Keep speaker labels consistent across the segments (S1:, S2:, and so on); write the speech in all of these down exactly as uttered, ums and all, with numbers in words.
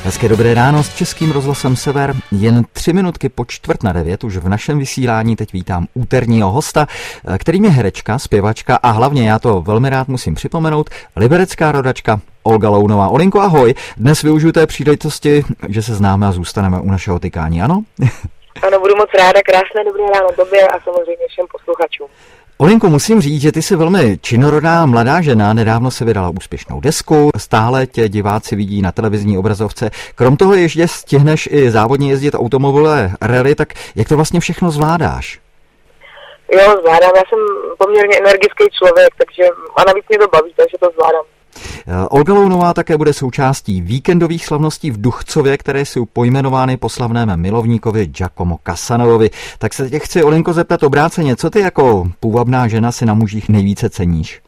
S1: Hezké dobré ráno s Českým rozhlasem Sever. Jen tři minutky po čtvrt na devět už v našem vysílání teď vítám úterního hosta, kterým je herečka, zpěvačka a hlavně, já to velmi rád musím připomenout, liberecká rodačka Olga Lounová. Olinko, ahoj. Dnes využiju té příležitosti, že se známe a zůstaneme u našeho tykání, ano?
S2: Ano, budu moc ráda. Krásné dobré ráno tobě a samozřejmě všem posluchačům.
S1: Olinko, musím říct, že ty jsi velmi činorodá mladá žena, nedávno se vydala úspěšnou desku, stále tě diváci vidí na televizní obrazovce. Krom toho ještě stihneš i závodně jezdit automobilové rally, tak jak to vlastně všechno zvládáš?
S2: Jo, zvládám, já jsem poměrně energický člověk, takže a navíc mě to baví, takže to zvládám.
S1: Olga Lounová také bude součástí víkendových slavností v Duchcově, které jsou pojmenovány po slavném milovníkovi Giacomo Casanovovi. Tak se tě chci, Olinko, zeptat obráceně, co ty jako půvabná žena si na mužích nejvíce ceníš?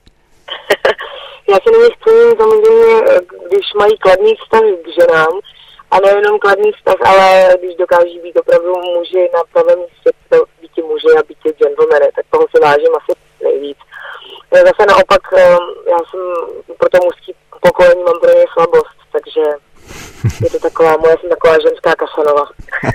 S2: Já si na nich cením samozřejmě, když mají kladný vztah k ženám, a nejenom kladný vztah, ale když dokáží být opravdu muži na pravém místě, být muži a být gentlemany, tak toho si vážím asi nejvíc. Zase naopak, já jsem pro to mužský pokolení, mám pro ně slabost, takže je to taková, moje jsem taková ženská Casanova.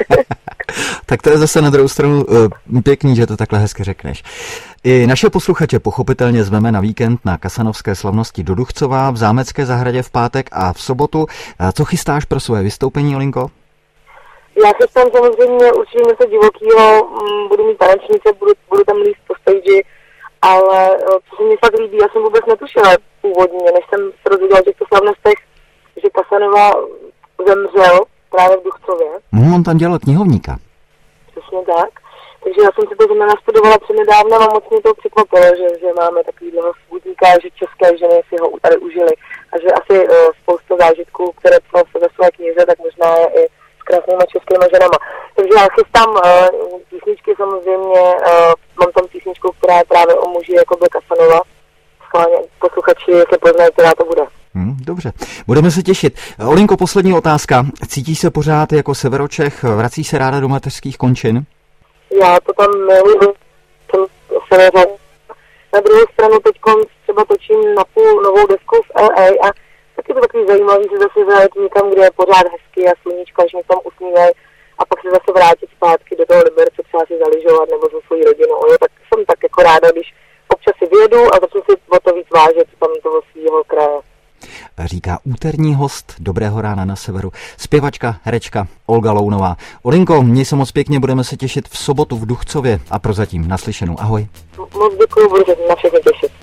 S1: Tak to je zase na druhou stranu pěkný, že to takhle hezky řekneš. I naše posluchače pochopitelně zveme na víkend na kasanovské slavnosti do Duchcova v Zámecké zahradě v pátek a v sobotu. Co chystáš pro své vystoupení, Olinko?
S2: Já chystám samozřejmě určitě něco divokýho, budu mít tanečnice, budu, budu tam líst po stage, ale co se mi fakt líbí, já jsem vůbec netušila původně, než jsem se dozvěděla o těchto slavnostech, že Casanova zemřel právě v Duchcově.
S1: Hmm, on tam dělal knihovníka.
S2: Přesně tak. Takže já jsem si to zrovna nastudovala přednedávna a moc mě to překvapilo, že, že máme takovýhle svůdníka, že české ženy si ho tady užili a že asi uh, spousta zážitků, které psal se ve své knize, tak možná je i s krásnýma českými ženama. Takže já chystám uh, písničky samozřejmě, uh, mám tam písničku, která je právě o muži jako byl Casanova. Schválně posluchači se poznají, která to bude.
S1: Hmm, dobře, budeme se těšit. Olinko, poslední otázka. Cítíš se pořád jako Severočech? Vracíš se ráda do mateřských končin?
S2: Já to tam miluji. Na druhou stranu teď třeba točím na půl novou desku v L A a tak je to takový zajímavý, že zase zajet někam, kde je pořád hezky a sluníčko, až mě tam usmívají a pak se zase vrátit zpátky do toho Liberce, třeba si zaližovat nebo se svojí rodinou. Jo, tak jsem tak jako ráda, když občas si vyjedu a začnu si o to víc vážit tam toho svýho kraje.
S1: Říká úterní host Dobrého rána na Severu, zpěvačka, herečka Olga Lounová. Olinko, měj se moc pěkně, budeme se těšit v sobotu v Duchcově a prozatím naslyšenou. Ahoj.
S2: Moc děkuji, budu se na všechny těšit.